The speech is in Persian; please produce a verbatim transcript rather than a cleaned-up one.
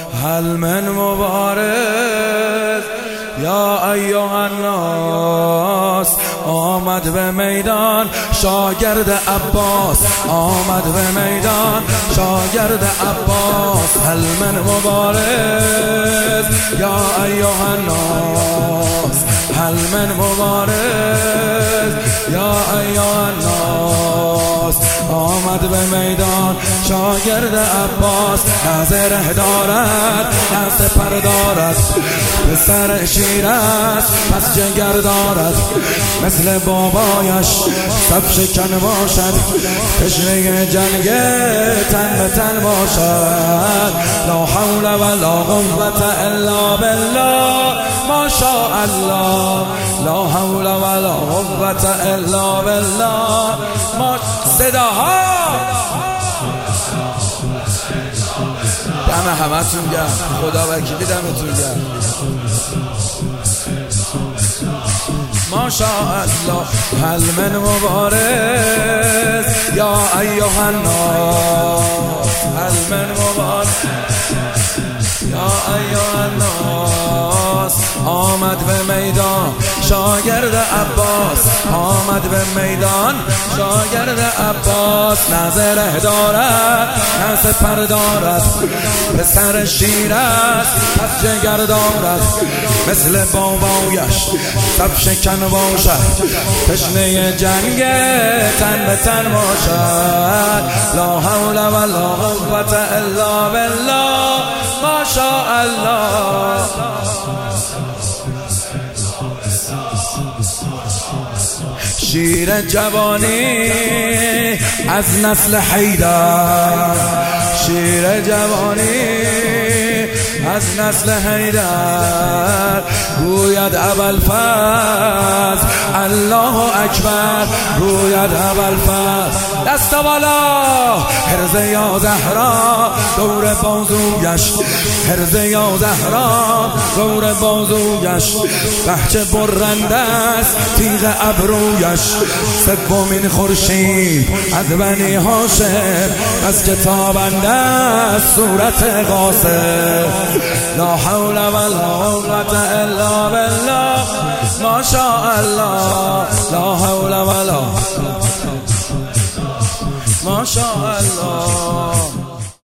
هل من مبارز یا ایها الناس. آمد به میدان شاگرد عباس، آمد به میدان شاگرد عباس. هل من مبارز یا ایها الناس، هل من مبارز یا ایها الناس. آمد به میدان شاگرد عباس، نظره دارد نه سپر دارد، به سر شیر است پس جگر دارد. مثل بابایش صف شکن باشد، تشنه جنگ تن به تن باشد. لا حول ولا قوة الا بالله ما شاء الله، لا حول ولا قوة الا بالله ما. صداها دم همتون گرم، خدا وکیلی دمتون گرم. ما شاء الله. هل من مبارز یا ایها الناس، هل من مبارز یا ایها الناس. آمد به میدان شاگرد عباس، آمد به میدان شاگرد عباس. نظره دارد نه سپر دارد، به سر شیر است پس جگر دارد. مثل بابایش صف شکن باشد، تشنه جنگ تن به تن باشد. لا حول ولا قوة الا بالله ما شاء الله. شیر جوانی از نسل حیدر، شیر جوانی از نسل حیدر. گوید ابوالفضل الله اکبر، گوید ابوالفضل دست بالا. حرز یا زهرا دور بازویش، حرز یا زهرا دور بازویش. بهچه برنده است تیغ ابرویش، سومین خورشید از بنی هاشم. از کتابنده است صورت قاسم. لا حول ولا قوة الا بالله ما شاء الله، لا حول ولا ما شاء الله.